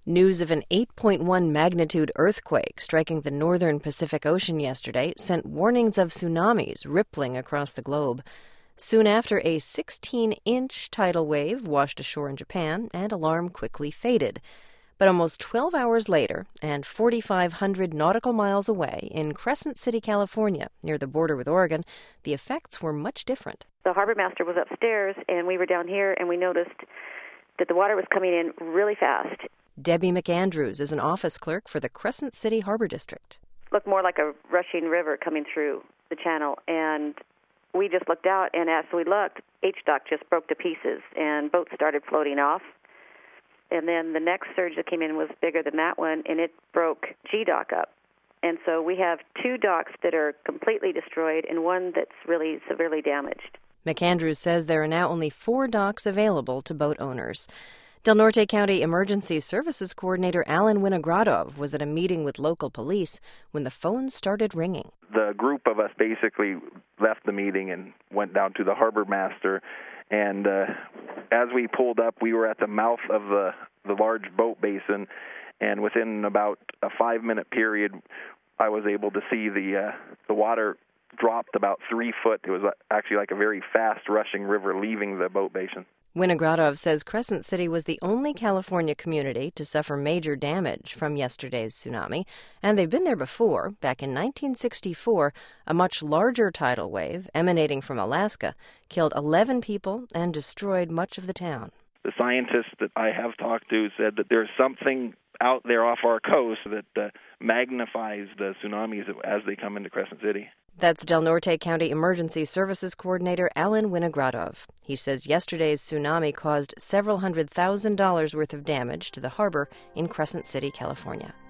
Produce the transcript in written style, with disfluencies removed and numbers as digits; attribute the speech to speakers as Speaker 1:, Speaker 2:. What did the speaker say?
Speaker 1: News of an 8.1 magnitude earthquake striking the northern Pacific Ocean yesterday sent warnings of tsunamis rippling across the globe. Soon after, a 16-inch tidal wave washed ashore in Japan, and alarm quickly faded. But almost 12 hours later, and 4,500 nautical miles away in Crescent City, California, near the border with Oregon, the effects were much different.
Speaker 2: The harbor master was upstairs, and we were down here, and we noticed that the water was coming in really fast.
Speaker 1: Debbie McAndrews is an office clerk for the Crescent City Harbor District.
Speaker 2: It looked more like a rushing river coming through the channel, and we just looked out, and as we looked, H-Dock just broke to pieces, and boats started floating off. And then the next surge that came in was bigger than that one, and it broke G-Dock up. And so we have two docks that are completely destroyed and one that's really severely damaged.
Speaker 1: McAndrews says there are now only 4 docks available to boat owners. Del Norte County Emergency Services Coordinator Alan Winogradov was at a meeting with local police when the phone started ringing.
Speaker 3: The group of us basically left the meeting and went down to the harbor master, and as we pulled up, we were at the mouth of the large boat basin, and within about a 5-minute period, I was able to see the water dropped about 3 foot. It was actually like a very fast rushing river leaving the boat basin.
Speaker 1: Winogradov says Crescent City was the only California community to suffer major damage from yesterday's tsunami, and they've been there before. Back in 1964, a much larger tidal wave emanating from Alaska killed 11 people and destroyed much of the town.
Speaker 3: The scientists that I have talked to said that there's something out there off our coast that magnifies the tsunamis as they come into Crescent City.
Speaker 1: That's Del Norte County Emergency Services Coordinator Alan Winogradov. He says yesterday's tsunami caused several $100,000 worth of damage to the harbor in Crescent City, California.